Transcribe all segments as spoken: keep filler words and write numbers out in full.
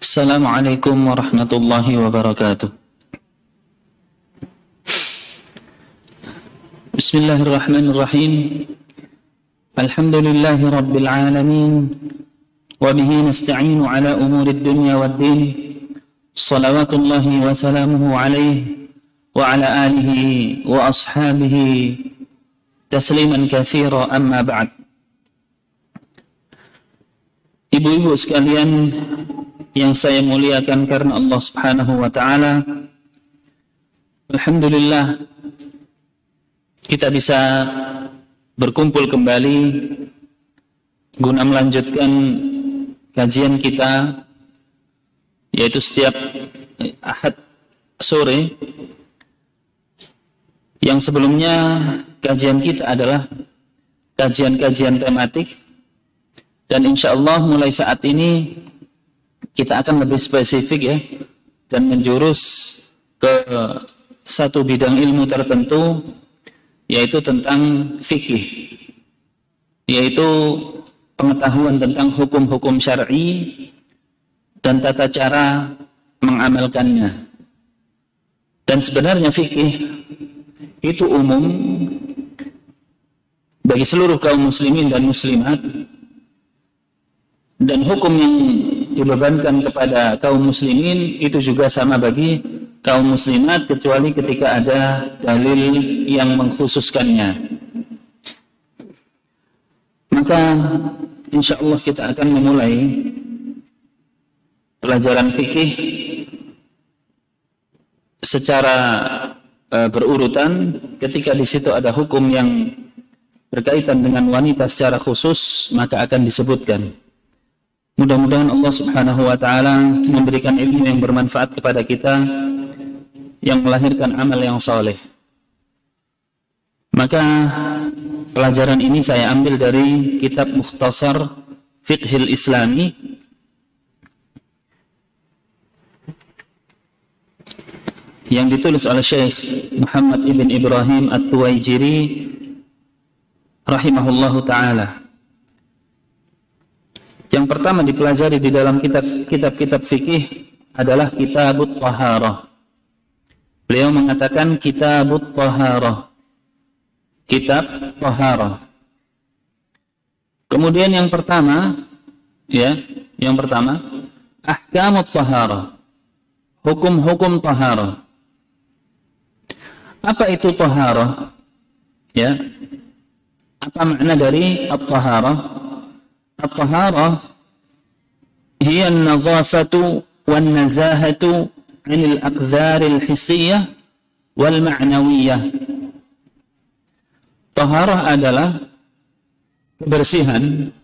Assalamualaikum warahmatullahi wabarakatuh. Bismillahirrahmanirrahim. Alhamdulillahi rabbil alamin. Wa bihi nasta'inu ala umurid dunya waddin. Salawatullahi wa salamuhu alaihi wa ala alihi wa ashabihi tasliman katsira, amma ba'd. Ibu-ibu sekalian yang saya muliakan karena Allah Subhanahu wa taala, alhamdulillah kita bisa berkumpul kembali guna melanjutkan kajian kita, yaitu setiap Ahad sore. Yang sebelumnya kajian kita adalah kajian-kajian tematik, dan insya Allah mulai saat ini kita akan lebih spesifik ya, dan menjurus ke satu bidang ilmu tertentu, yaitu tentang fikih, yaitu pengetahuan tentang hukum-hukum syar'i dan tata cara mengamalkannya. Dan sebenarnya fikih itu umum bagi seluruh kaum muslimin dan muslimat, dan hukum yang dibebankan kepada kaum muslimin itu juga sama bagi kaum muslimat, kecuali ketika ada dalil yang mengkhususkannya. Maka insya Allah kita akan memulai pelajaran fikih secara uh, berurutan. Ketika di situ ada hukum yang berkaitan dengan wanita secara khusus, maka akan disebutkan. Mudah-mudahan Allah Subhanahu wa taala memberikan ilmu yang bermanfaat kepada kita, yang melahirkan amal yang saleh. Maka pelajaran ini saya ambil dari kitab Mukhtasar Fiqhil Islami yang ditulis oleh Syekh Muhammad ibn Ibrahim At-Tuwaijiri rahimahullahu taala. Yang pertama dipelajari di dalam kitab-kitab fikih adalah Kitabut Taharah. Beliau mengatakan Kitabut Taharah, Kitab Taharah. Kemudian yang pertama, ya, yang pertama Ahkamut Taharah, hukum-hukum taharah. Apa itu taharah? Ya, apa makna dari at-taharah? At-taharah hiya an-nadhafatu wan-nazahatu 'anil aqdharil hissiyyah wal ma'nawiyyah. Taharah adalah kebersihan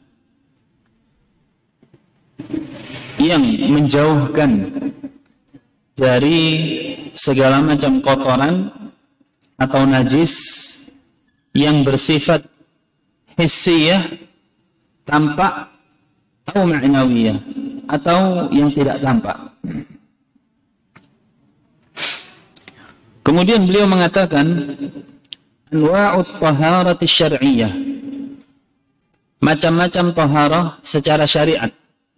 yang menjauhkan dari segala macam kotoran atau najis yang bersifat hissiyah, tampak, atau ma'nawiyah, atau yang tidak tampak. Kemudian beliau mengatakan anwa'ut taharati syar'iyyah, macam-macam taharah secara syariat.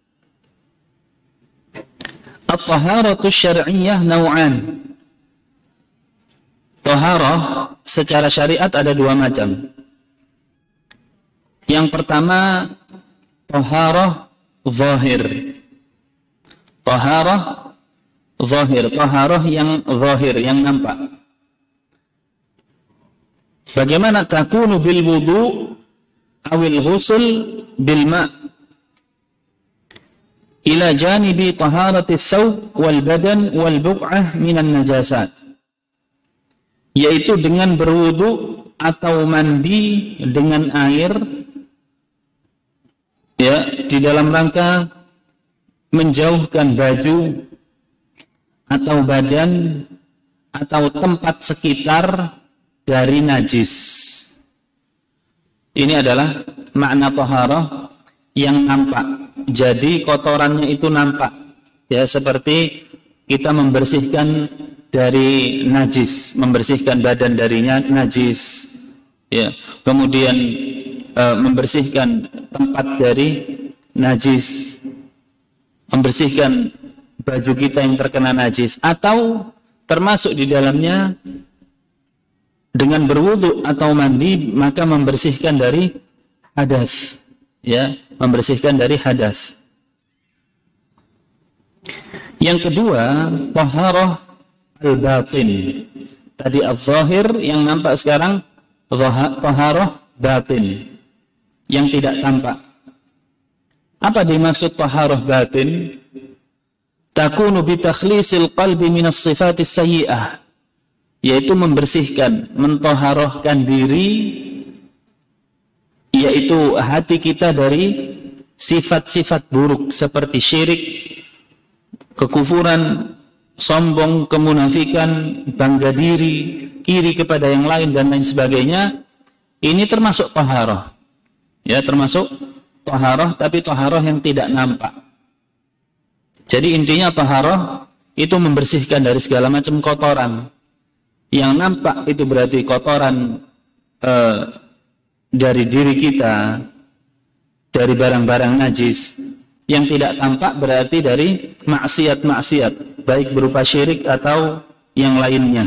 At-taharatu syar'iyyah naw'an. Taharah secara syariat ada dua macam. Yang pertama taharah zahir. Taharah zahir, taharah yang zahir, yang nampak. Bagaimana? Takunu bil wudu awil ghusl bil ma' ila janibi taharati thawb wal badan wal buq'ah minan najasat, yaitu dengan berwudu atau mandi dengan air, ya, di dalam rangka menjauhkan baju atau badan atau tempat sekitar dari najis. Ini adalah makna taharah yang nampak. Jadi kotorannya itu nampak, ya, seperti kita membersihkan dari najis, membersihkan badan darinya najis, ya, kemudian e, membersihkan tempat dari najis, membersihkan baju kita yang terkena najis, atau termasuk di dalamnya dengan berwudu atau mandi maka membersihkan dari hadas, ya, membersihkan dari hadas. Yang kedua, taharah al-batin. Tadi al-zahir, yang nampak sekarang taharah batin, yang tidak tampak. Apa dimaksud taharah batin? Takunu bi takhlisil qalbi minas sifatis sayyi'ah, yaitu membersihkan, mentoharohkan diri, yaitu hati kita dari sifat-sifat buruk seperti syirik, kekufuran, sombong, kemunafikan, bangga diri, iri kepada yang lain dan lain sebagainya. Ini termasuk taharah, ya, termasuk taharah, tapi taharah yang tidak nampak. Jadi intinya taharah itu membersihkan dari segala macam kotoran. Yang nampak itu berarti kotoran eh, dari diri kita, dari barang-barang najis. Yang tidak tampak berarti dari maksiat-maksiat, baik berupa syirik atau yang lainnya.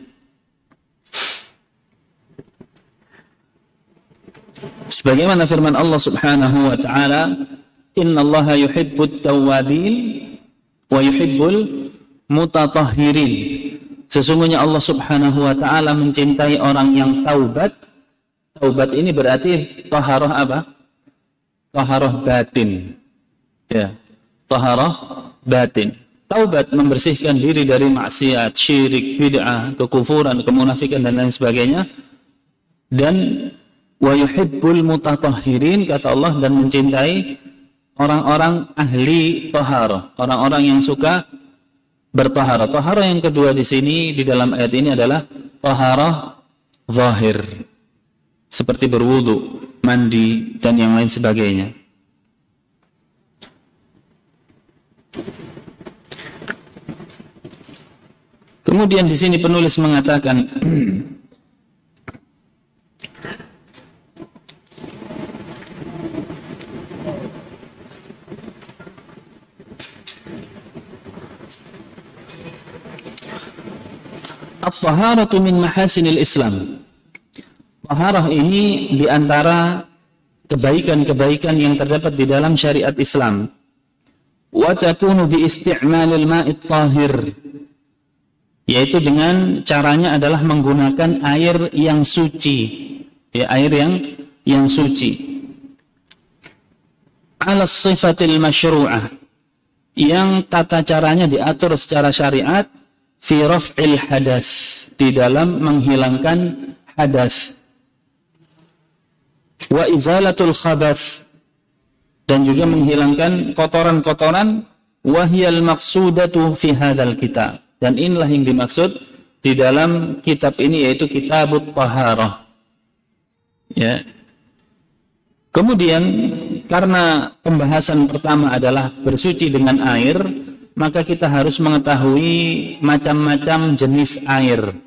Sebagaimana firman Allah Subhanahu wa taala, "Innallaha yuhibbut tawwabin wa yuhibbul mutatahhirin." Sesungguhnya Allah Subhanahu wa taala mencintai orang yang taubat. Taubat ini berarti taharah apa? Taharah batin. Ya, taharah batin. Taubat membersihkan diri dari maksiat, syirik, bid'ah, kekufuran, kemunafikan dan lain sebagainya. Dan wa yuhibbul mutatahhirin, kata Allah, dan mencintai orang-orang ahli taharah, orang-orang yang suka bertaharah. Taharah yang kedua di sini di dalam ayat ini adalah taharah zahir, seperti berwudu, mandi dan yang lain sebagainya. Kemudian di sini penulis mengatakan at-taharatu min mahasinil Islam. Taharah ini diantara kebaikan-kebaikan yang terdapat di dalam syariat Islam. Wa takunu bi isti'malil ma'it tahir, yaitu dengan caranya adalah menggunakan air yang suci, ya, air yang yang suci. Ala sifatil masyru'ah, yang tata caranya diatur secara syariat. Fi raf'il hadas, di dalam menghilangkan hadas. Wa izalatul khabath, dan juga menghilangkan kotoran-kotoran. Wahiyal maqsudatu fi hadzal kitab, dan inilah yang dimaksud di dalam kitab ini, yaitu kitabut taharah. Ya. Kemudian karena pembahasan pertama adalah bersuci dengan air, maka kita harus mengetahui macam-macam jenis air.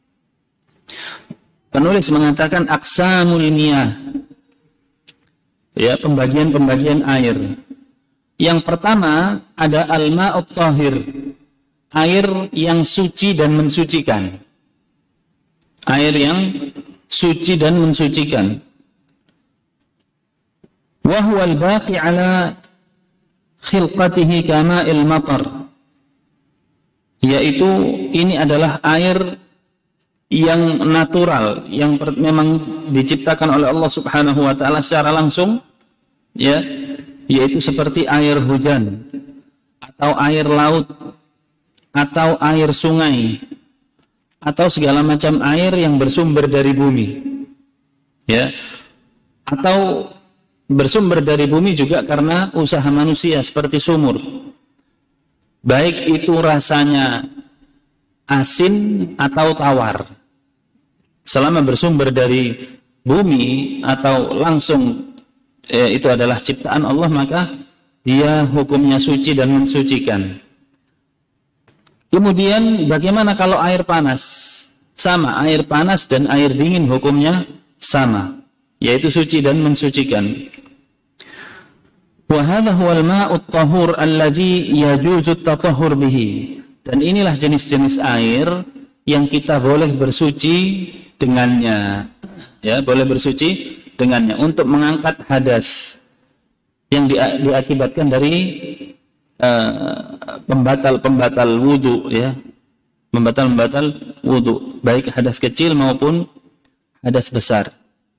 Penulis mengatakan aqsamul miyah, ya, pembagian-pembagian air. Yang pertama ada al-ma'ut tahir, air yang suci dan mensucikan. Air yang suci dan mensucikan. Wa huwa al-baqi ala khilqatihi kama'il matar, yaitu ini adalah air yang natural, yang memang diciptakan oleh Allah Subhanahu wa taala secara langsung, ya, yaitu seperti air hujan atau air laut atau air sungai atau segala macam air yang bersumber dari bumi, ya, atau bersumber dari bumi juga karena usaha manusia seperti sumur, baik itu rasanya asin atau tawar, selama bersumber dari bumi atau langsung eh, itu adalah ciptaan Allah, maka dia hukumnya suci dan mensucikan. Kemudian bagaimana kalau air panas? Sama, air panas dan air dingin hukumnya sama, yaitu suci dan mensucikan. Wa hadha huwal ma'ut tahur alladhi yajuzu at-tatahhur bihi. Dan inilah jenis-jenis air yang kita boleh bersuci dengannya. Ya, boleh bersuci dengannya untuk mengangkat hadas yang di, diakibatkan dari pembatal-pembatal uh, wudu, ya. Pembatal-pembatal wudu, baik hadas kecil maupun hadas besar.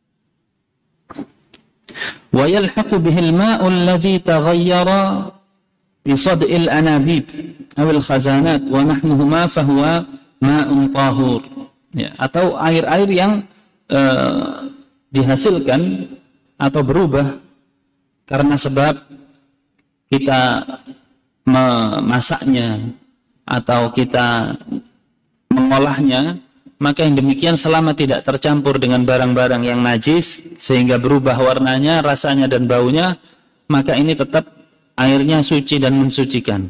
Wa yalhaqu bihil ma'u alladhi taghayyara bi sad'il anabib aw al khazanat wa nahnuhuma fa huwa ma'un tahur. Ya, atau air-air yang uh, dihasilkan atau berubah karena sebab kita memasaknya atau kita mengolahnya, maka yang demikian selama tidak tercampur dengan barang-barang yang najis sehingga berubah warnanya, rasanya dan baunya, maka ini tetap airnya suci dan mensucikan.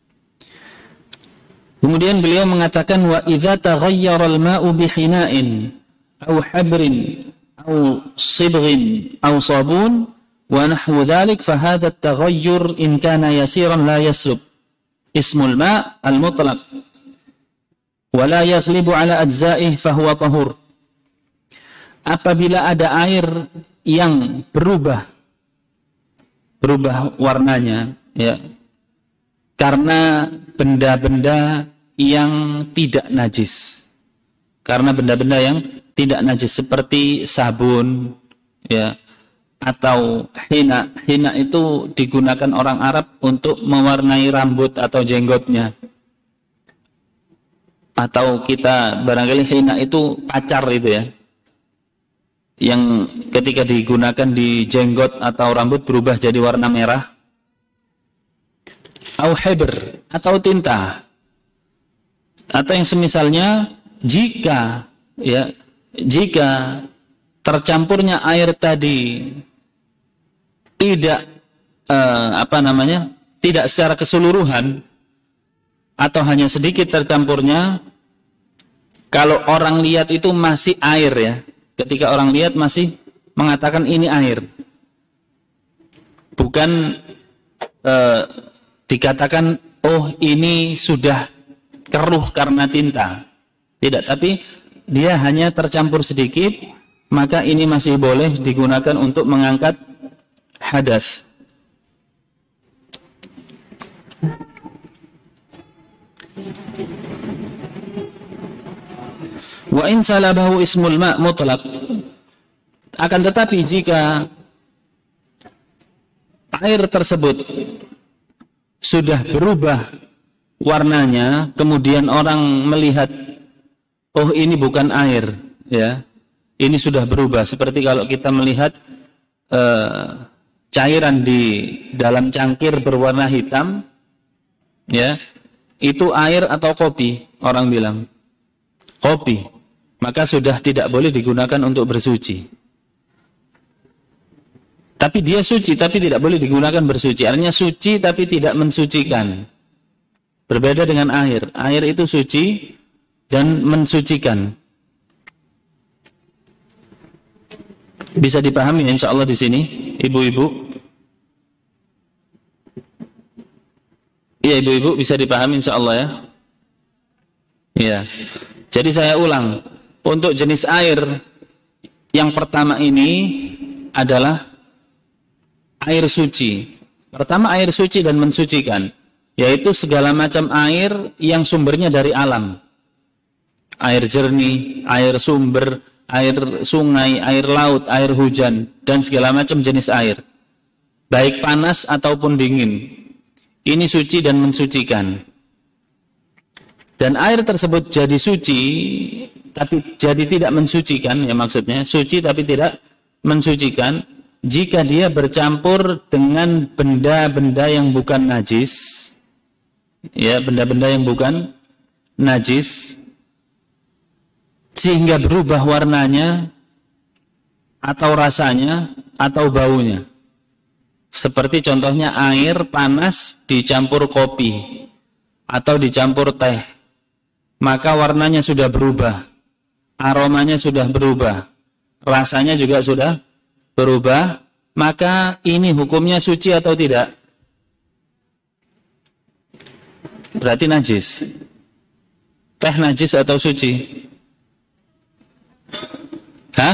Kemudian beliau mengatakan wa idza taghayyara al-ma'u bihina'in aw habrin aw sibghin aw sabun wa nahwu dhalik fa hadha at-taghayyur in kana yasiran la yaslub ismul ma' al-mutlaq wa la yaghlibu ala ajza'ih fa huwa tahur. Apabila ada air yang berubah berubah warnanya, ya, karena benda-benda yang tidak najis, karena benda-benda yang tidak najis seperti sabun, ya, atau hina. Hina itu digunakan orang Arab untuk mewarnai rambut atau jenggotnya. Atau kita barangkali hina itu pacar itu, ya, yang ketika digunakan di jenggot atau rambut berubah jadi warna merah. Au hibr, atau tinta, atau yang semisalnya, jika, ya, jika tercampurnya air tadi tidak eh, apa namanya tidak secara keseluruhan atau hanya sedikit tercampurnya, kalau orang lihat itu masih air, ya, ketika orang lihat masih mengatakan ini air, bukan eh, dikatakan oh ini sudah keruh karena tinta, tidak, tapi dia hanya tercampur sedikit, maka ini masih boleh digunakan untuk mengangkat hadas. Wa in salabahu ismul ma' mutlaq. Akan tetapi jika air tersebut sudah berubah warnanya, kemudian orang melihat oh ini bukan air, ya, ini sudah berubah, seperti kalau kita melihat uh, cairan di dalam cangkir berwarna hitam, ya, itu air atau kopi, orang bilang kopi, maka sudah tidak boleh digunakan untuk bersuci. Tapi dia suci, tapi tidak boleh digunakan bersuci. Artinya suci tapi tidak mensucikan. Berbeda dengan air. Air itu suci dan mensucikan. Bisa dipahami insya Allah di sini, ibu-ibu? Iya, ibu-ibu bisa dipahami insya Allah, ya. Iya. Jadi saya ulang, untuk jenis air yang pertama ini adalah air suci. Pertama, air suci dan mensucikan, yaitu segala macam air yang sumbernya dari alam. Air jernih, air sumber, air sungai, air laut, air hujan, dan segala macam jenis air, baik panas ataupun dingin. Ini suci dan mensucikan. Dan air tersebut jadi suci, tapi jadi tidak mensucikan, ya, maksudnya suci tapi tidak mensucikan, jika dia bercampur dengan benda-benda yang bukan najis, ya, benda-benda yang bukan najis, sehingga berubah warnanya atau rasanya atau baunya. Seperti contohnya air panas dicampur kopi atau dicampur teh, maka warnanya sudah berubah, aromanya sudah berubah, rasanya juga sudah berubah, maka ini hukumnya suci atau tidak? Berarti najis. Teh najis atau suci? Hah?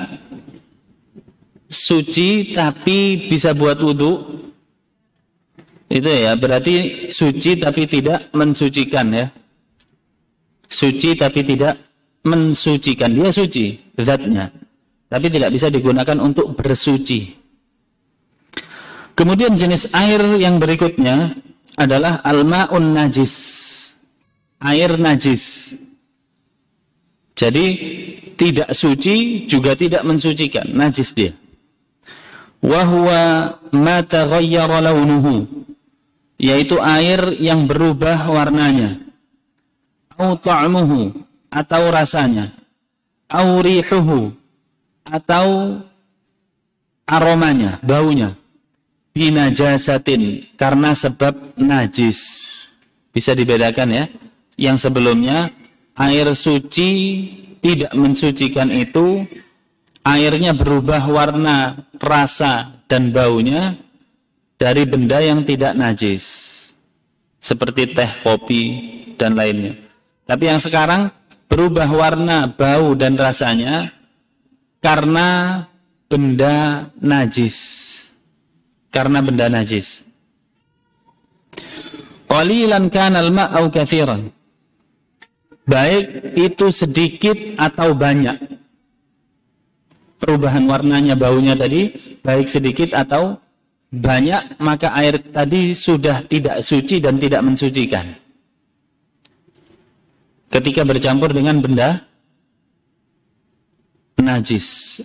Suci tapi bisa buat wudhu? Itu ya, berarti suci tapi tidak mensucikan ya. Suci tapi tidak mensucikan. Dia suci zatnya, tapi tidak bisa digunakan untuk bersuci. Kemudian jenis air yang berikutnya adalah al-ma'un najis. Air najis. Jadi tidak suci juga tidak mensucikan, najis dia. Wa huwa ma taghayyara launuhu, yaitu air yang berubah warnanya, au ta'muhu, atau rasanya, au rihuhu, atau aromanya, baunya, binajasatin, karena sebab najis. Bisa dibedakan ya, yang sebelumnya air suci tidak mensucikan itu airnya berubah warna, rasa, dan baunya dari benda yang tidak najis, seperti teh, kopi, dan lainnya. Tapi yang sekarang berubah warna, bau, dan rasanya karena benda najis. Karena benda najis. Qalilan kana al-ma' au katsiran. Baik itu sedikit atau banyak. Perubahan warnanya, baunya tadi, baik sedikit atau banyak, maka air tadi sudah tidak suci dan tidak mensucikan ketika bercampur dengan benda najis.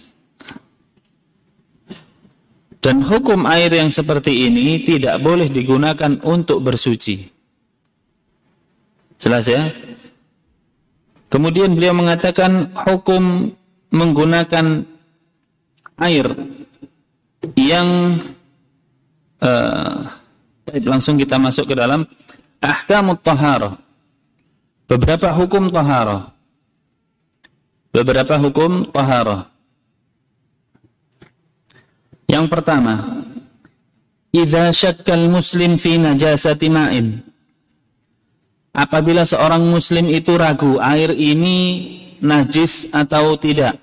Dan hukum air yang seperti ini tidak boleh digunakan untuk bersuci. Jelas ya? Kemudian beliau mengatakan hukum menggunakan air yang uh, langsung kita masuk ke dalam ahkamut taharah. Beberapa hukum taharah. Beberapa hukum taharah. Yang pertama, idza syakkal muslim fi najasati ma'in. Apabila seorang muslim itu ragu air ini najis atau tidak,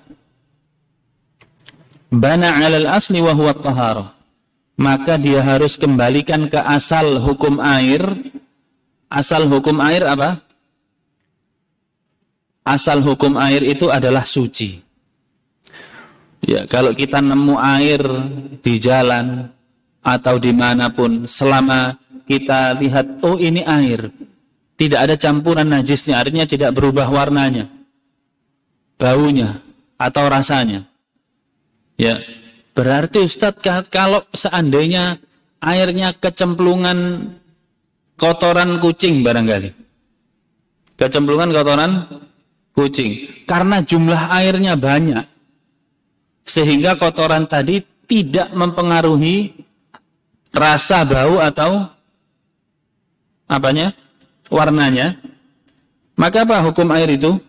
bana 'alal asli wa huwa at-taharah, maka dia harus kembalikan ke asal hukum air. Asal hukum air apa? Asal hukum air itu adalah suci. Ya, kalau kita nemu air di jalan atau dimanapun, selama kita lihat, oh ini air, tidak ada campuran najisnya, airnya tidak berubah warnanya, baunya, atau rasanya. Ya, berarti Ustadz, kalau seandainya airnya kecemplungan kotoran kucing barangkali, kecemplungan kotoran kucing, karena jumlah airnya banyak, sehingga kotoran tadi tidak mempengaruhi rasa, bau, atau apanya, warnanya, maka apa hukum air itu?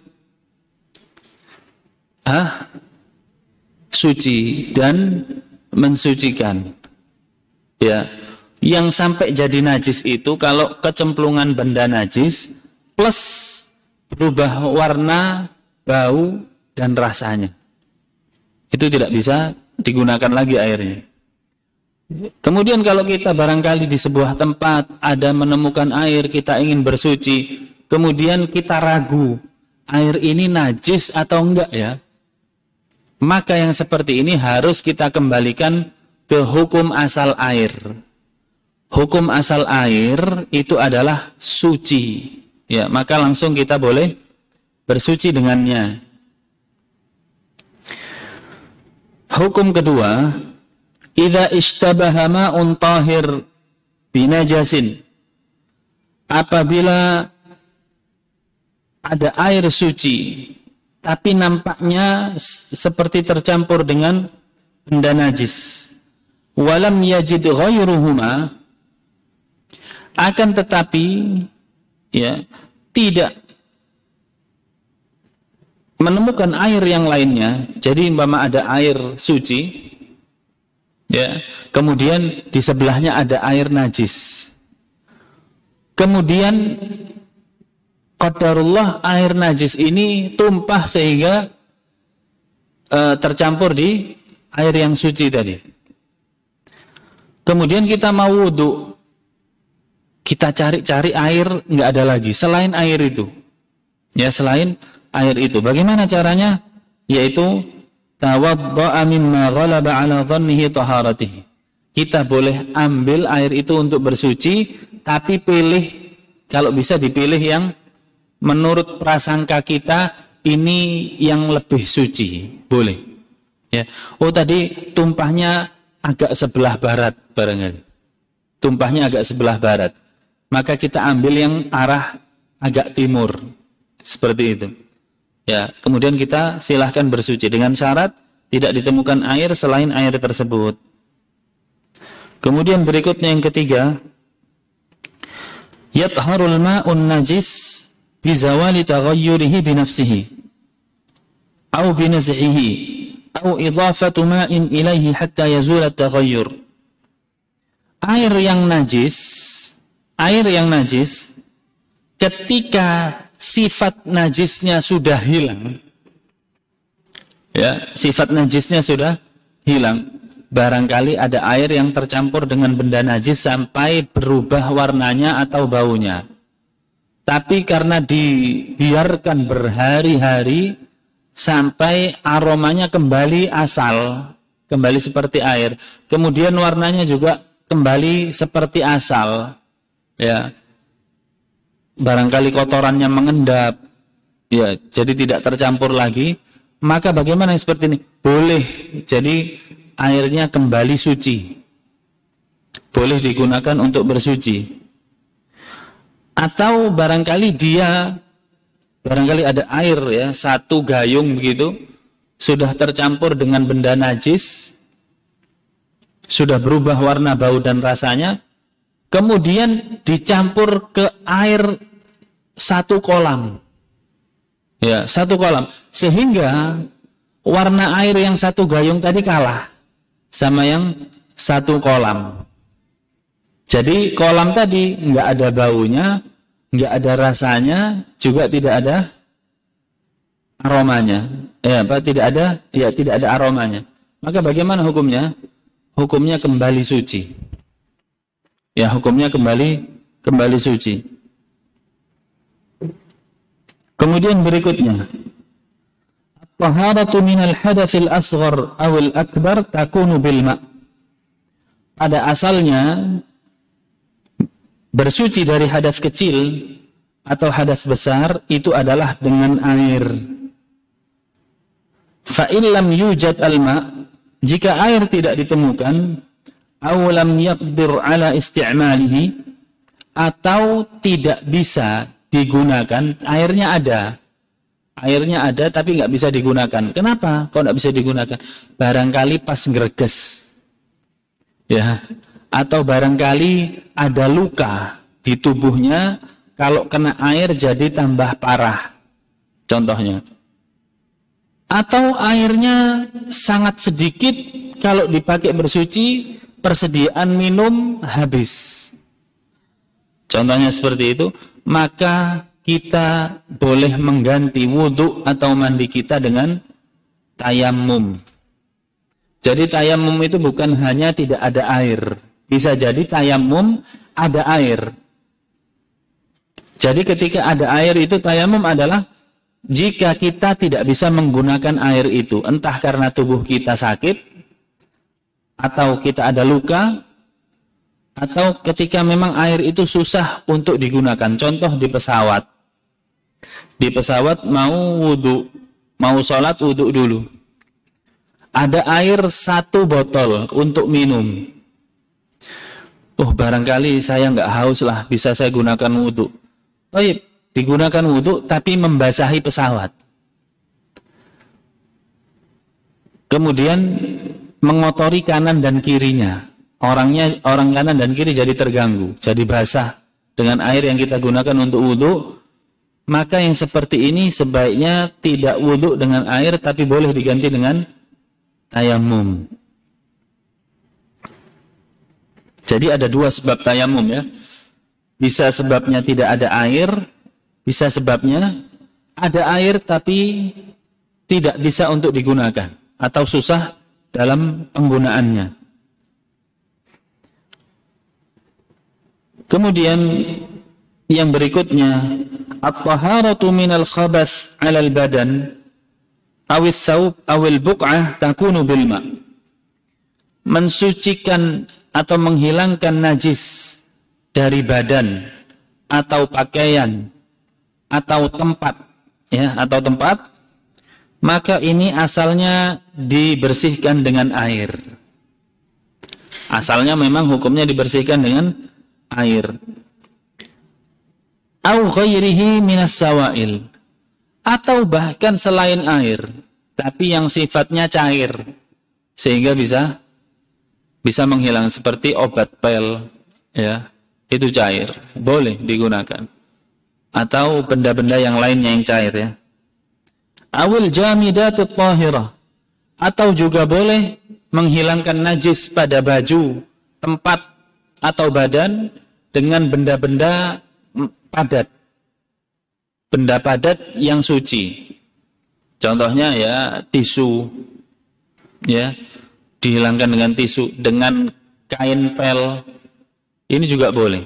Ah, suci dan mensucikan. Ya, yang sampai jadi najis itu kalau kecemplungan benda najis plus berubah warna, bau, dan rasanya. Itu tidak bisa digunakan lagi airnya. Kemudian kalau kita barangkali di sebuah tempat ada menemukan air, kita ingin bersuci, kemudian kita ragu, air ini najis atau enggak ya? Maka yang seperti ini harus kita kembalikan ke hukum asal air. Hukum asal air itu adalah suci. Ya, maka langsung kita boleh bersuci dengannya. Hukum kedua, idza ishtabaha ma'un tahir binajasin. Apabila ada air suci tapi nampaknya seperti tercampur dengan benda najis, walam yajid ghairuhuma, akan tetapi ya tidak menemukan air yang lainnya. Jadi umpama ada air suci Ya, kemudian di sebelahnya ada air najis. Kemudian qadarullah air najis ini tumpah sehingga e, tercampur di air yang suci tadi. Kemudian kita mau wudu, kita cari-cari air, nggak ada lagi selain air itu. Ya, selain air itu. Bagaimana caranya? Yaitu tawadda'a mimma ghalaba 'ala dhannihi taharatihi. Kita boleh ambil air itu untuk bersuci, tapi pilih, kalau bisa dipilih yang menurut prasangka kita ini yang lebih suci, boleh. Ya. Oh, tadi tumpahnya agak sebelah barat barangkali. Tumpahnya agak sebelah barat. Maka kita ambil yang arah agak timur. Seperti itu. Ya, kemudian kita silahkan bersuci dengan syarat tidak ditemukan air selain air tersebut. Kemudian berikutnya yang ketiga, yatharul ma'un najis bizawali taghayyurihi binafsihi au binaz'ihi au idhafatu ma'in ilaihi hatta yazul at-taghayyur. Air yang najis, air yang najis ketika sifat najisnya sudah hilang, ya, sifat najisnya sudah hilang. Barangkali ada air yang tercampur dengan benda najis sampai berubah warnanya atau baunya. Tapi karena dibiarkan berhari-hari sampai aromanya kembali asal, kembali seperti air. Kemudian warnanya juga kembali seperti asal, ya. Barangkali kotorannya mengendap, ya, jadi tidak tercampur lagi. Maka bagaimana yang seperti ini? Boleh, jadi airnya kembali suci, boleh digunakan untuk bersuci. Atau barangkali dia, barangkali ada air, ya, satu gayung begitu, sudah tercampur dengan benda najis, sudah berubah warna, bau dan rasanya, kemudian dicampur ke air satu kolam, ya, satu kolam, sehingga warna air yang satu gayung tadi kalah sama yang satu kolam. Jadi kolam tadi nggak ada baunya, nggak ada rasanya, juga tidak ada aromanya, ya, apa, tidak ada, ya, tidak ada aromanya. Maka bagaimana hukumnya? Hukumnya kembali suci, ya, hukumnya kembali kembali suci. Kemudian berikutnya, taharatu minal hadatsil asghar awil akbar takunu bil ma'. Pada asalnya bersuci dari hadas kecil atau hadas besar itu adalah dengan air. Fa in lam yujad al ma', jika air tidak ditemukan, aw lam yaqdir ala isti'malihi, atau tidak bisa digunakan, airnya ada, airnya ada tapi nggak bisa digunakan. Kenapa? Kok nggak bisa digunakan? Barangkali pas ngreges, ya, atau barangkali ada luka di tubuhnya, kalau kena air jadi tambah parah, contohnya. Atau airnya sangat sedikit, kalau dipakai bersuci persediaan minum habis, contohnya seperti itu. Maka kita boleh mengganti wudhu atau mandi kita dengan tayamum. Jadi tayamum itu bukan hanya tidak ada air, bisa jadi tayamum ada air. Jadi ketika ada air itu, tayamum adalah jika kita tidak bisa menggunakan air itu, entah karena tubuh kita sakit, atau kita ada luka, atau ketika memang air itu susah untuk digunakan. Contoh di pesawat. Di pesawat mau wudhu, mau sholat wudhu dulu. Ada air satu botol untuk minum. Oh, barangkali saya nggak haus lah, bisa saya gunakan wudhu. Baik, digunakan wudhu tapi membasahi pesawat. Kemudian mengotori kanan dan kirinya. Orangnya, orang kanan dan kiri jadi terganggu, jadi basah dengan air yang kita gunakan untuk wudhu. Maka yang seperti ini sebaiknya tidak wudhu dengan air, tapi boleh diganti dengan tayamum. Jadi ada dua sebab tayamum ya. Bisa sebabnya tidak ada air, bisa sebabnya ada air tapi tidak bisa untuk digunakan atau susah dalam penggunaannya. Kemudian yang berikutnya, at-taharatu minal khabath 'alal badan awil thawb awil buq'ah takunu bil ma'. Mensucikan atau menghilangkan najis dari badan atau pakaian atau tempat ya, atau tempat, maka ini asalnya dibersihkan dengan air. Asalnya memang hukumnya dibersihkan dengan air. Au ghairihi minas sawail, atau bahkan selain air tapi yang sifatnya cair sehingga bisa bisa menghilang, seperti obat pel ya, itu cair, boleh digunakan, atau benda-benda yang lainnya yang cair ya. Awil jamidatut tahirah, atau juga boleh menghilangkan najis pada baju, tempat atau badan dengan benda-benda padat, benda padat yang suci. Contohnya ya tisu ya, dihilangkan dengan tisu, dengan kain pel, ini juga boleh.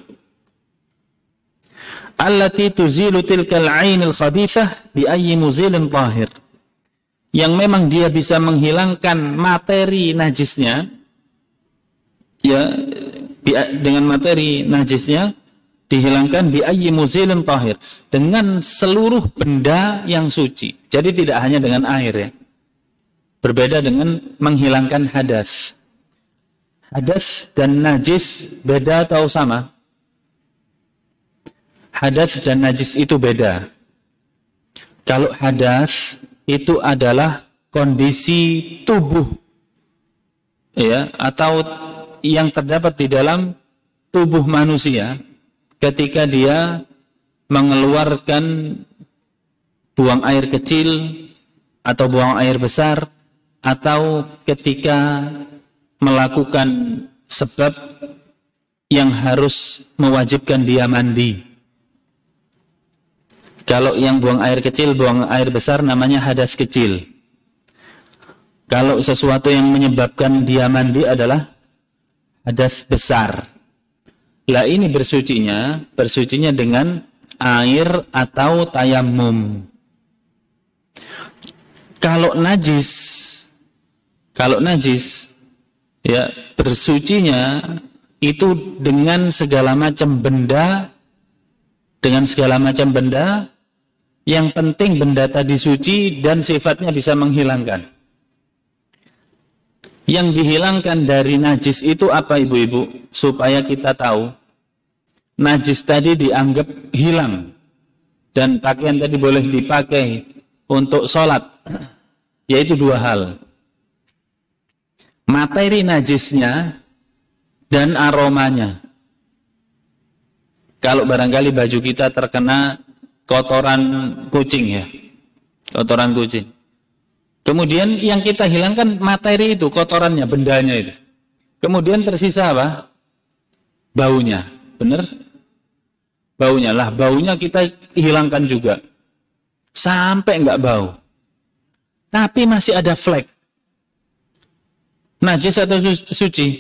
Allati tuzilu tilkal 'ainil khabithah bi ayyi muzilin tahir, yang memang dia bisa menghilangkan materi najisnya ya, dengan materi najisnya dihilangkan bi ayyi muzilin tahir, dengan seluruh benda yang suci. Jadi tidak hanya dengan air ya. Berbeda dengan menghilangkan hadas. Hadas dan najis beda atau sama? Hadas dan najis itu beda. Kalau hadas itu adalah kondisi tubuh ya, atau yang terdapat di dalam tubuh manusia ketika dia mengeluarkan buang air kecil atau buang air besar, atau ketika melakukan sebab yang harus mewajibkan dia mandi. Kalau yang buang air kecil, buang air besar namanya hadas kecil. Kalau sesuatu yang menyebabkan dia mandi adalah hadas besar. Lah ini bersucinya, bersucinya dengan air atau tayamum. Kalau najis, kalau najis ya, bersucinya itu dengan segala macam benda, dengan segala macam benda, yang penting benda tadi suci dan sifatnya bisa menghilangkan. Yang dihilangkan dari najis itu apa ibu-ibu? Supaya kita tahu najis tadi dianggap hilang dan pakaian tadi boleh dipakai untuk sholat, yaitu dua hal: materi najisnya dan aromanya. Kalau barangkali baju kita terkena kotoran kucing ya, kotoran kucing, kemudian yang kita hilangkan materi itu, kotorannya, bendanya itu, kemudian tersisa apa? Baunya, benar? Baunya lah, baunya kita hilangkan juga sampai enggak bau, tapi masih ada flek. Najis atau suci?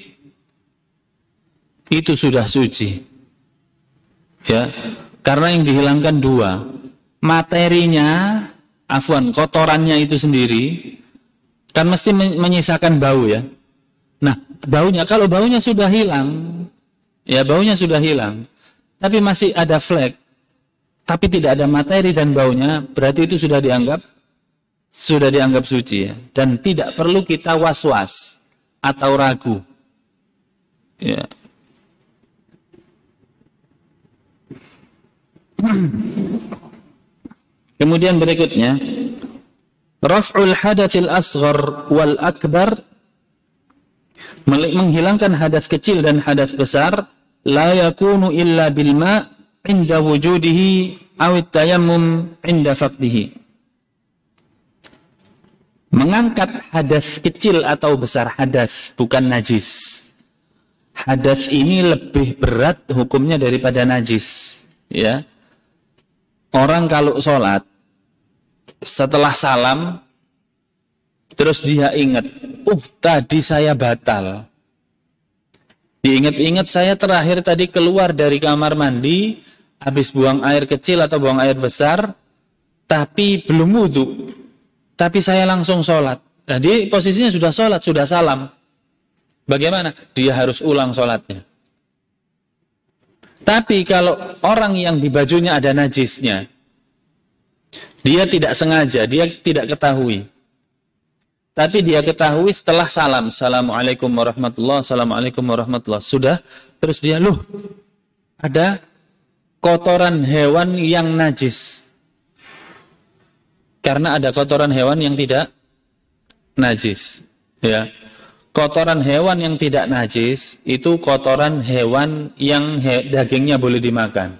Itu sudah suci ya, karena yang dihilangkan dua, materinya, afwan, kotorannya itu sendiri kan mesti menyisakan bau ya. Nah, baunya, kalau baunya sudah hilang ya, baunya sudah hilang tapi masih ada flek, tapi tidak ada materi dan baunya, berarti itu sudah dianggap sudah dianggap suci ya, dan tidak perlu kita was-was atau ragu ya. Kemudian berikutnya, raf'ul hadatsil asghar wal akbar, menghilangkan hadas kecil dan hadas besar, la yakunu illa bil ma' inda wujudihi aw tayammum inda faqdihi. Mengangkat hadas kecil atau besar, hadas bukan najis, hadas ini lebih berat hukumnya daripada najis. Ya, orang kalau sholat setelah salam terus dia ingat, uh tadi saya batal. Diingat-ingat, saya terakhir tadi keluar dari kamar mandi, habis buang air kecil atau buang air besar, tapi belum wudhu. Tapi saya langsung sholat. Nah, dia posisinya sudah sholat, sudah salam. Bagaimana? Dia harus ulang sholatnya. Tapi kalau orang yang di bajunya ada najisnya, dia tidak sengaja, dia tidak ketahui. Tapi dia ketahui setelah salam, Assalamualaikum warahmatullahi wabarakatuh, Assalamualaikum warahmatullahi wabarakatuh. Sudah, terus dia, loh, ada kotoran hewan yang najis. Karena ada kotoran hewan yang tidak najis. Ya. Kotoran hewan yang tidak najis itu kotoran hewan yang he, dagingnya boleh dimakan.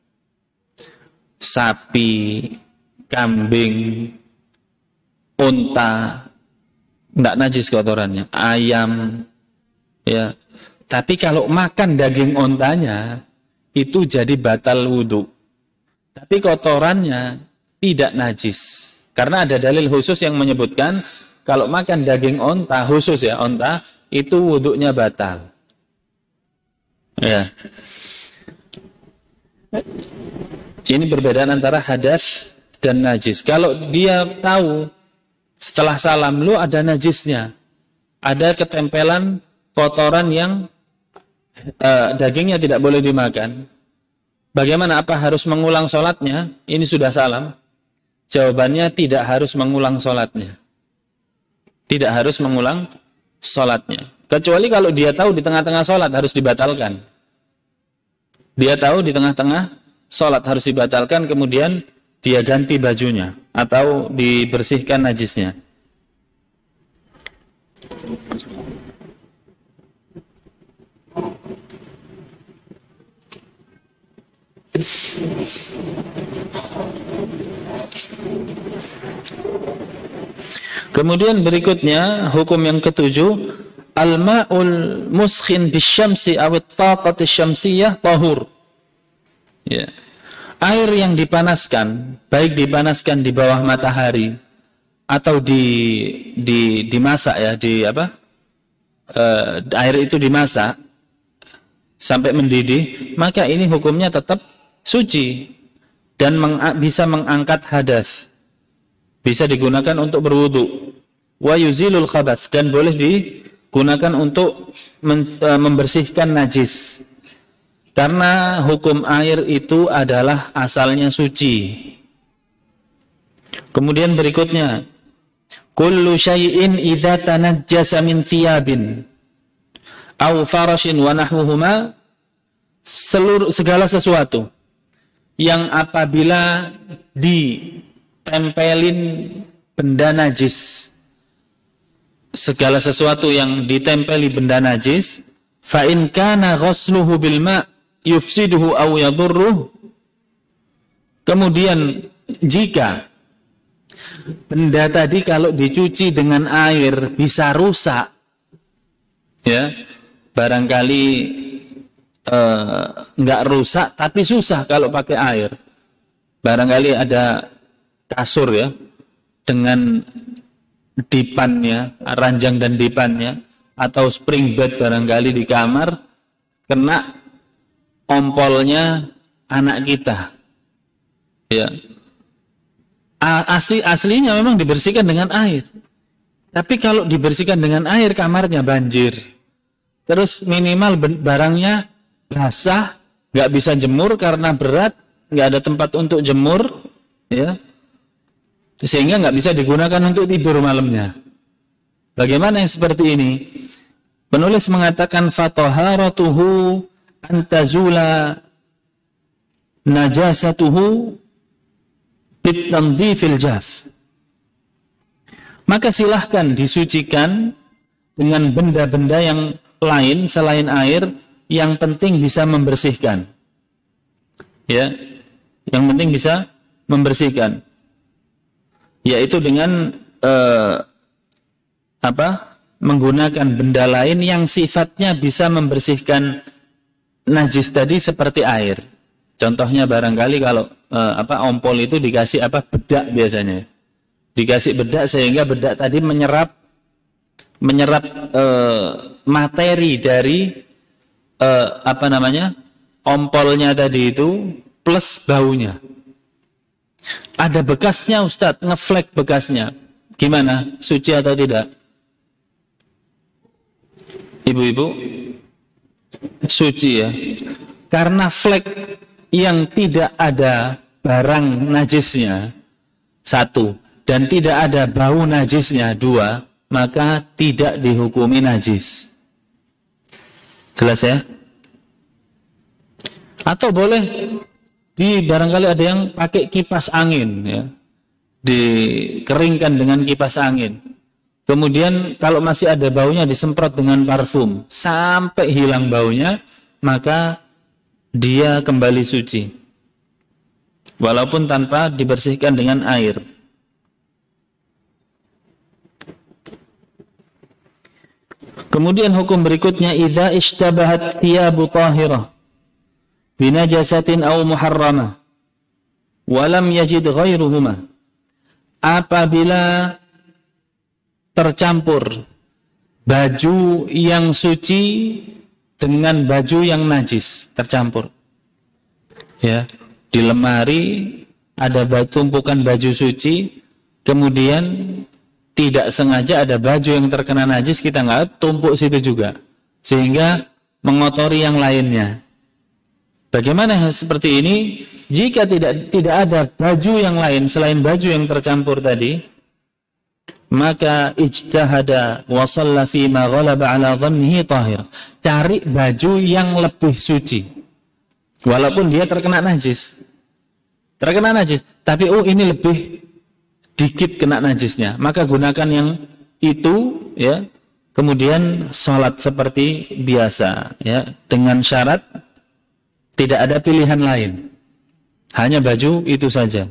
Sapi, kambing, unta, tidak najis kotorannya. Ayam, ya. Tapi kalau makan daging untanya itu jadi batal wudhu. Tapi kotorannya tidak najis. Karena ada dalil khusus yang menyebutkan kalau makan daging onta, khusus ya, onta, itu wuduknya batal. Ya. Ini perbedaan antara hadas dan najis. Kalau dia tahu setelah salam, lu ada najisnya, ada ketempelan kotoran yang uh, dagingnya tidak boleh dimakan. Bagaimana? Apa harus mengulang sholatnya? Ini sudah salam. Jawabannya tidak harus mengulang sholatnya. Tidak harus mengulang sholatnya. Kecuali kalau dia tahu di tengah-tengah sholat harus dibatalkan. Dia tahu di tengah-tengah sholat harus dibatalkan, kemudian dia ganti bajunya atau dibersihkan najisnya. Kemudian berikutnya hukum yang ketujuh, al-ma'ul muskhin bisyamsi aw at-taqati syamsiyah tahur. Ya. Air yang dipanaskan, baik dipanaskan di bawah matahari atau di di dimasak ya, di apa? Uh, air itu dimasak sampai mendidih, maka ini hukumnya tetap suci dan meng, bisa mengangkat hadas. Bisa digunakan untuk berwudu. Wa yuzilul khabath, dan boleh digunakan untuk men, e, membersihkan najis. Karena hukum air itu adalah asalnya suci. Kemudian berikutnya, kullu syai'in idza tanajjasa min thiyabin aw farashin wa nahwuhuma, seluruh segala sesuatu yang apabila ditempelin benda najis, segala sesuatu yang ditempeli benda najis, fa in kana ghusluhu bil ma' yufsiduhu aw yadurruh, kemudian jika benda tadi kalau dicuci dengan air bisa rusak, ya, barangkali enggak uh, rusak tapi susah kalau pakai air. Barangkali ada kasur ya dengan dipannya, ranjang dan dipannya, atau spring bed barangkali di kamar, kena ompolnya anak kita. Ya. Asli aslinya memang dibersihkan dengan air. Tapi kalau dibersihkan dengan air kamarnya banjir. Terus minimal barangnya basah, nggak bisa jemur karena berat, nggak ada tempat untuk jemur, ya, sehingga nggak bisa digunakan untuk tidur malamnya. Bagaimana yang seperti ini? Penulis mengatakan fataharatuhu antazula najasatuhu bitandzifil jaf. Maka silahkan disucikan dengan benda-benda yang lain selain air, yang penting bisa membersihkan. Ya, yang penting bisa membersihkan. Yaitu dengan eh, apa? menggunakan benda lain yang sifatnya bisa membersihkan najis tadi seperti air. Contohnya barangkali kalau eh, apa ompol itu dikasih apa bedak biasanya. Dikasih bedak sehingga bedak tadi menyerap menyerap eh, materi dari eh, apa namanya? Ompolnya tadi itu plus baunya. Ada bekasnya Ustadz, ngeflek bekasnya. Gimana? Suci atau tidak? Ibu-ibu? Suci ya. Karena flek yang tidak ada barang najisnya, satu, dan tidak ada bau najisnya, dua, maka tidak dihukumi najis. Jelas ya? Atau boleh di barangkali ada yang pakai kipas angin ya, dikeringkan dengan kipas angin, kemudian kalau masih ada baunya disemprot dengan parfum sampai hilang baunya, maka dia kembali suci walaupun tanpa dibersihkan dengan air. Kemudian hukum berikutnya, idza ishtabahat thiyabu tahirah binajasatin aw muharramah walam yajid ghairuhuma, apabila tercampur baju yang suci dengan baju yang najis, tercampur ya, di lemari ada tumpukan baju suci, kemudian tidak sengaja ada baju yang terkena najis, kita nggak tumpuk situ juga sehingga mengotori yang lainnya. Bagaimana seperti ini? Jika tidak tidak ada baju yang lain selain baju yang tercampur tadi, maka ijtahada wa shalla fi ma ghalaba ala dhannihi tahir. Cari baju yang lebih suci. Walaupun dia terkena najis. Terkena najis, tapi oh ini lebih dikit kena najisnya, maka gunakan yang itu ya. Kemudian sholat seperti biasa ya, dengan syarat tidak ada pilihan lain, hanya baju itu saja.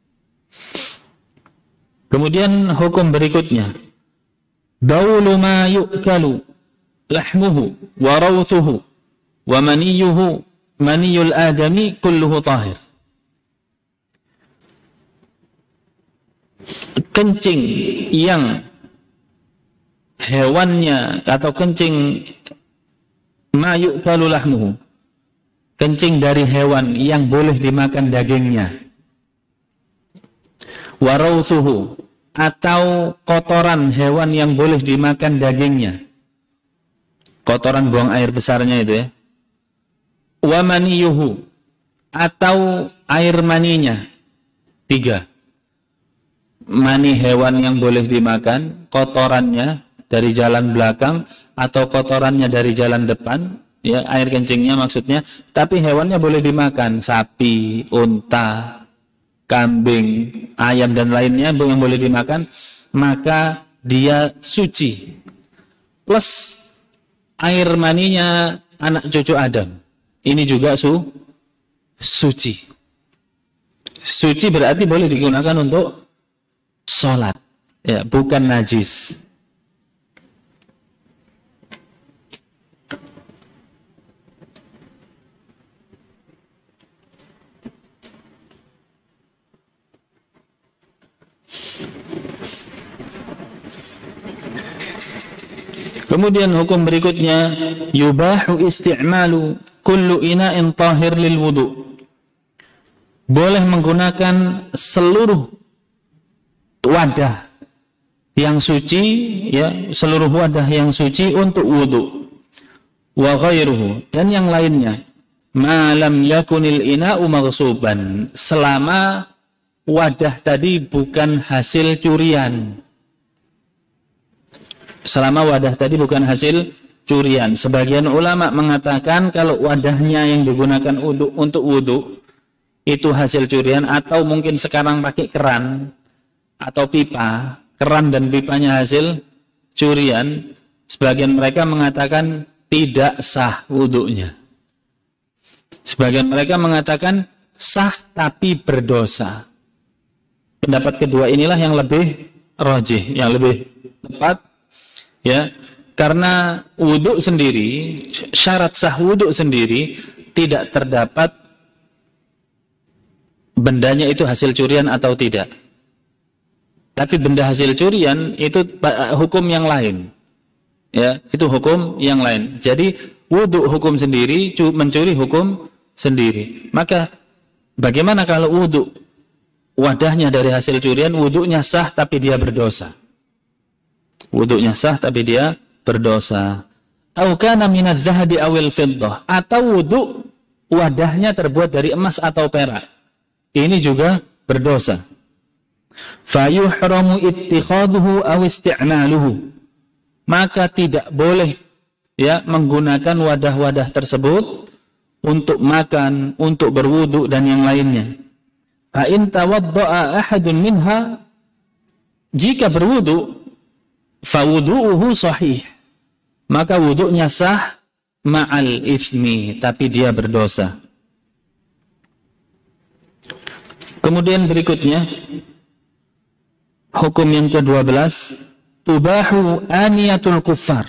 Kemudian hukum berikutnya, baulu ma yu'kalu lahmuhu wa rawthuhu wa maniyuhu maniyul adami kulluhu tahir. Kencing yang hewannya atau kencing ma yu'kalu lahmuhu, kencing dari hewan yang boleh dimakan dagingnya, warawthuhu, atau kotoran hewan yang boleh dimakan dagingnya, kotoran buang air besarnya itu ya, wa maniyuhu, atau air maninya, tiga, mani hewan yang boleh dimakan, kotorannya dari jalan belakang atau kotorannya dari jalan depan, ya air kencingnya maksudnya, tapi hewannya boleh dimakan, sapi, unta, kambing, ayam dan lainnya yang boleh dimakan, maka dia suci. Plus air maninya anak cucu Adam, ini juga su suci. Suci berarti boleh digunakan untuk sholat, ya bukan najis. Kemudian hukum berikutnya, yubahu isti'malu kullu ina'in tahir lil wudu. Boleh menggunakan seluruh wadah yang suci, ya, seluruh wadah yang suci untuk wudu. Wa ghairuhu, dan yang lainnya, ma lam yakunil ina'u maghsuban, selama wadah tadi bukan hasil curian. Selama wadah tadi bukan hasil curian. Sebagian ulama mengatakan kalau wadahnya yang digunakan untuk untuk wudu itu hasil curian, atau mungkin sekarang pakai keran atau pipa, keran dan pipanya hasil curian, sebagian mereka mengatakan tidak sah wudunya. Sebagian mereka mengatakan sah tapi berdosa. Pendapat kedua inilah yang lebih rajih, yang lebih tepat, Ya, karena wudhu sendiri, syarat sah wudhu sendiri tidak terdapat bendanya itu hasil curian atau tidak. Tapi benda hasil curian itu hukum yang lain. Ya, itu hukum yang lain. Jadi wudhu hukum sendiri, mencuri hukum sendiri. Maka bagaimana kalau wudhu wadahnya dari hasil curian, wudhunya sah tapi dia berdosa? Wudhunya sah tapi dia berdosa. Au kana minadz zahabi awil fiddah, atau wudhu wadahnya terbuat dari emas atau perak. Ini juga berdosa. Fayuhramu ittikhaduhu aw isti'maluhu. Maka tidak boleh ya menggunakan wadah-wadah tersebut untuk makan, untuk berwudu dan yang lainnya. Fa in tawadda'a ahadun minha, jika berwudu, fa wudu'uhu sahih, maka wudunya sah ma'al ithmi, tapi dia berdosa. Kemudian berikutnya hukum yang kedua belas, tubahu aniyatul kuffar.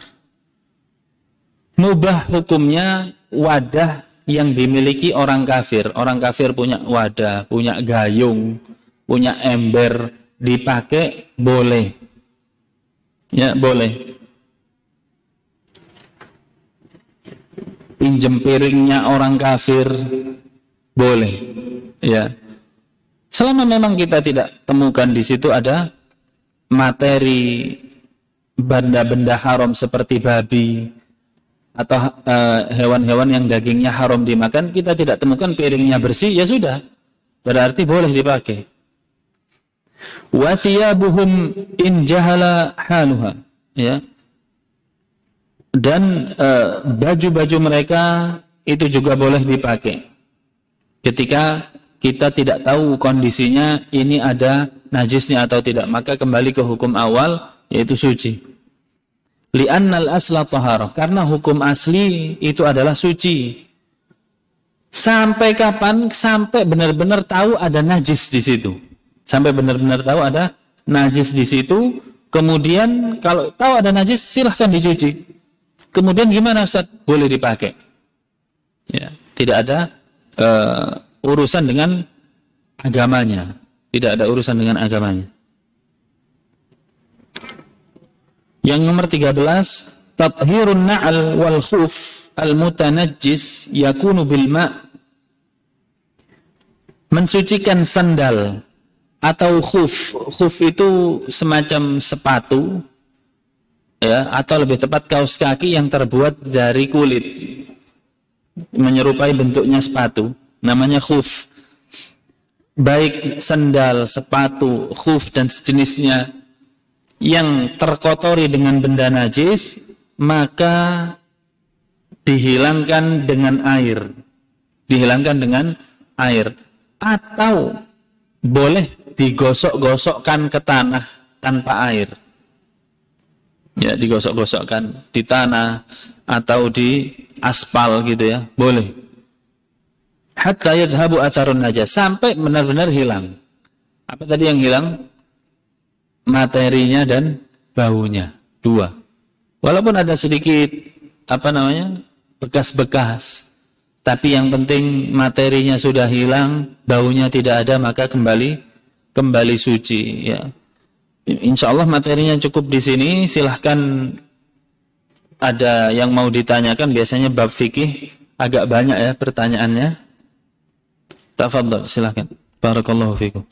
Mubah hukumnya wadah yang dimiliki orang kafir. Orang kafir punya wadah, punya gayung, punya ember, dipakai boleh. Ya, boleh. Pinjem piringnya orang kafir boleh. Ya. Selama memang kita tidak temukan di situ ada materi benda-benda haram seperti babi atau hewan-hewan uh, yang dagingnya haram dimakan, kita tidak temukan piringnya bersih, ya sudah, berarti boleh dipakai. Wa thiyabuhum in jahala haluha, ya. Dan uh, baju-baju mereka itu juga boleh dipakai ketika kita tidak tahu kondisinya ini ada najisnya atau tidak, maka kembali ke hukum awal, yaitu suci. Li'annal asla taharah, karena hukum asli itu adalah suci. Sampai kapan? Sampai benar-benar tahu ada najis di situ. Sampai benar-benar tahu ada najis di situ. Kemudian kalau tahu ada najis, silahkan dicuci. Kemudian gimana Ustaz? Boleh dipakai. Ya, tidak ada uh, urusan dengan agamanya. Tidak ada urusan dengan agamanya. Yang nomor tiga belas, tathhirun na'al wal khuf al-mutanajjis yakunu bil ma'. Mensucikan sandal atau khuf. Khuf itu semacam sepatu, ya, atau lebih tepat kaos kaki yang terbuat dari kulit, menyerupai bentuknya sepatu, namanya khuf. Baik sandal, sepatu, khuf dan sejenisnya yang terkotori dengan benda najis, maka dihilangkan dengan air. Dihilangkan dengan air. Atau boleh digosok-gosokkan ke tanah tanpa air. Ya, digosok-gosokkan di tanah atau di aspal gitu ya, boleh. Hatta yadhhabu atharun najas, sampai benar-benar hilang. Apa tadi yang hilang? Materinya dan baunya, dua. Walaupun ada sedikit apa namanya bekas-bekas, tapi yang penting materinya sudah hilang, baunya tidak ada, maka kembali kembali suci. Ya, insya Allah materinya cukup di sini. Silahkan ada yang mau ditanyakan. Biasanya bab fikih agak banyak ya pertanyaannya. Tafadhol, silahkan. Barakallahu fikum.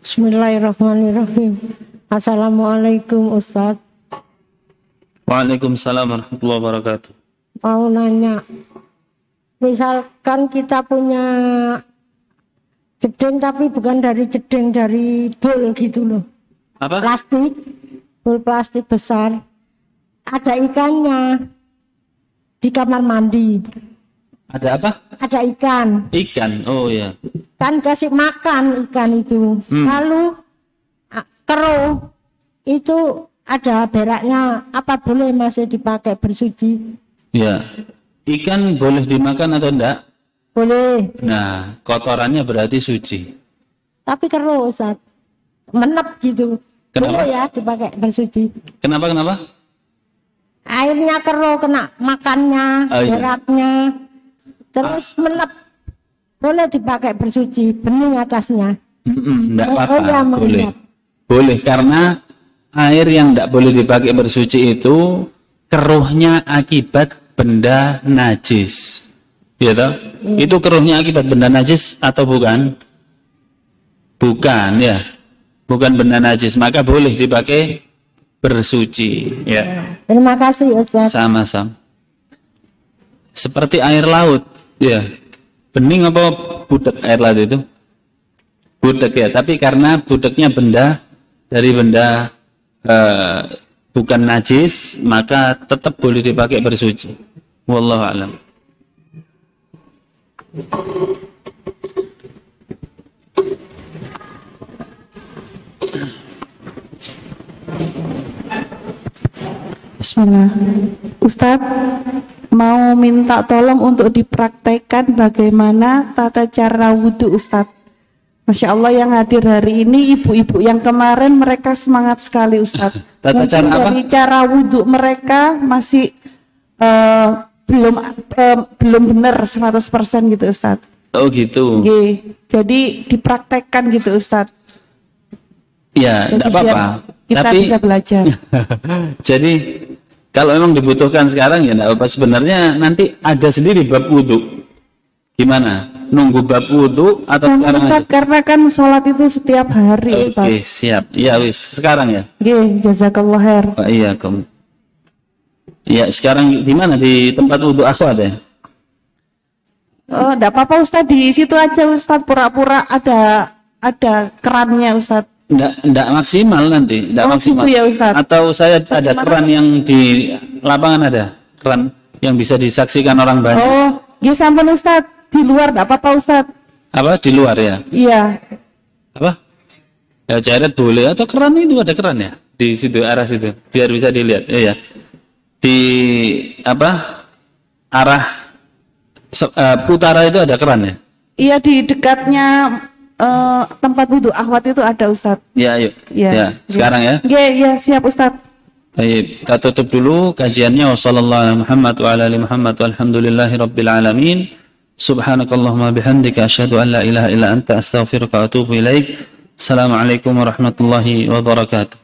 Bismillahirrahmanirrahim. Assalamualaikum Ustaz. Waalaikumsalam warahmatullahi wabarakatuh. Mau nanya, misalkan kita punya jeding tapi bukan dari jeding, dari bol gitu loh. Apa? Plastik, bol plastik besar. Ada ikannya di kamar mandi. Ada apa? Ada ikan. Ikan, oh ya. Kan kasih makan ikan itu. Hmm. Lalu keruh itu ada beraknya, apa boleh masih dipakai bersuci? Ya, ikan boleh dimakan atau enggak? Boleh. Nah, kotorannya berarti suci. Tapi keruh Ustaz, menep gitu. Kenapa? Boleh ya dipakai bersuci. Kenapa, kenapa? Airnya keruh, kena makannya, Oh, iya. beraknya. Terus menep. Boleh dipakai bersuci, bening atasnya. Mm-mm, enggak Oh, apa-apa, oh ya, boleh. mengingat. Boleh, karena air yang enggak boleh dipakai bersuci itu keruhnya akibat benda najis. Ya toh? Hmm. Itu keruhnya akibat benda najis atau bukan? Bukan, ya. Bukan benda najis, maka boleh dipakai bersuci, ya. Terima kasih Ustaz. Sama-sama. Seperti air laut, ya. Bening apa budak air laut itu? Budak ya, tapi karena budaknya benda dari benda uh, bukan najis, maka tetap boleh dipakai bersuci. Wallahu a'lam. Bismillah. Ustadz mau minta tolong untuk dipraktekkan bagaimana tata cara wudhu Ustadz. Masya Allah yang hadir hari ini ibu-ibu yang kemarin mereka semangat sekali Ustadz. Tata cara apa? Dari cara wudhu mereka masih uh, belum uh, belum benar seratus persen gitu Ustadz. Oh gitu. Oke. Jadi dipraktekkan gitu Ustadz. Ya, tidak apa-apa. Kita Tapi bisa belajar. jadi kalau memang dibutuhkan sekarang ya tidak apa. Sebenarnya nanti ada sendiri bab wudhu. Gimana? Nunggu bab wudhu atau Nah, sekarang Ustadz, aja? karena kan sholat itu setiap hari. Oke, siap. Ya wis, sekarang ya. Oke, jazakallah khair. Oh, iya, kamu. Ya, sekarang di mana? Di tempat wudhu akhwat ya? Oh, enggak apa-apa Ustadz, di situ aja Ustadz, pura-pura ada ada kerannya Ustadz. Enggak, enggak maksimal nanti, enggak Oh, maksimal. gitu ya, Ustadz. Atau saya ada keran yang di lapangan ada, keran yang bisa disaksikan orang banyak. Oh, ya sampun Ustadz, di luar enggak apa-apa Ustadz. Apa di luar ya? Iya. Apa? Ya jaret boleh atau keran itu ada keran ya? Di situ arah situ, biar bisa dilihat. Ya, ya. Di apa? Arah se- uh, utara itu ada keran ya? Iya, di dekatnya eh, tempat wudhu akhwat itu ada Ustadz. Ya, ayo. Iya. Ya, sekarang ya. Iya, iya, siap Ustadz. Baik, kita tutup dulu kajiannya. Wassallallahu Muhammad wa ala ali Muhammad walhamdulillahi rabbil alamin. Subhanakallahumma bihamdika asyhadu an la ilaha illa anta astaghfiruka wa atubu ilaik. Assalamualaikum warahmatullahi wabarakatuh.